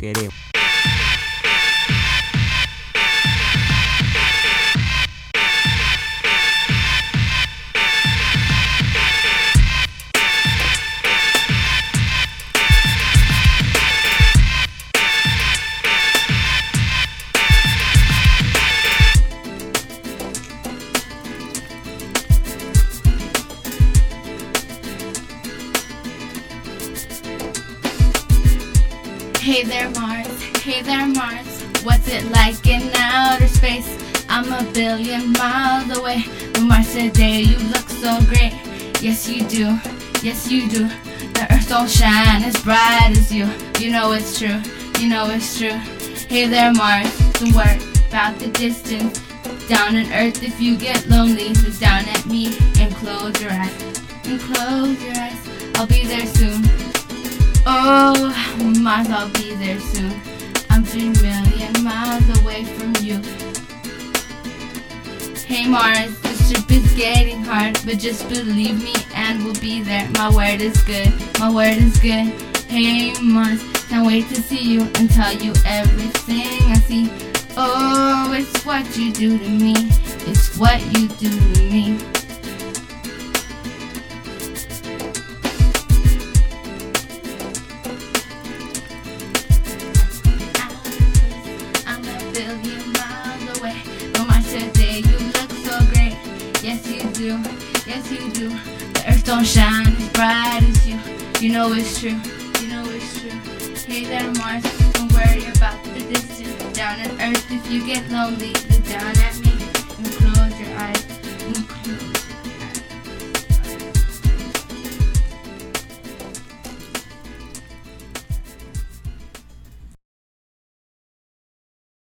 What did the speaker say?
queremos. Hey there Mars, hey there Mars, what's it like in outer space? I'm a billion miles away, but Mars today you look so great. Yes you do, yes you do. The earth don't shine as bright as you. You know it's true, you know it's true. Hey there Mars, don't worry about the distance. Down on earth if you get lonely, look down at me and close your eyes. And close your eyes, I'll be there soon. Oh, Mars, I'll be there soon. I'm 3 million miles away from you. Hey Mars, this trip is getting hard, but just believe me and we'll be there. My word is good, my word is good. Hey Mars, can't wait to see you and tell you everything I see. Oh, it's what you do to me, it's what you do to me. Billion miles away, but Mars today you look so great. Yes you do, yes you do. The earth don't shine as bright as you. You know it's true, you know it's true. Hey there Mars, don't worry about the distance. Down on earth if you get lonely, look down at me and close your eyes. And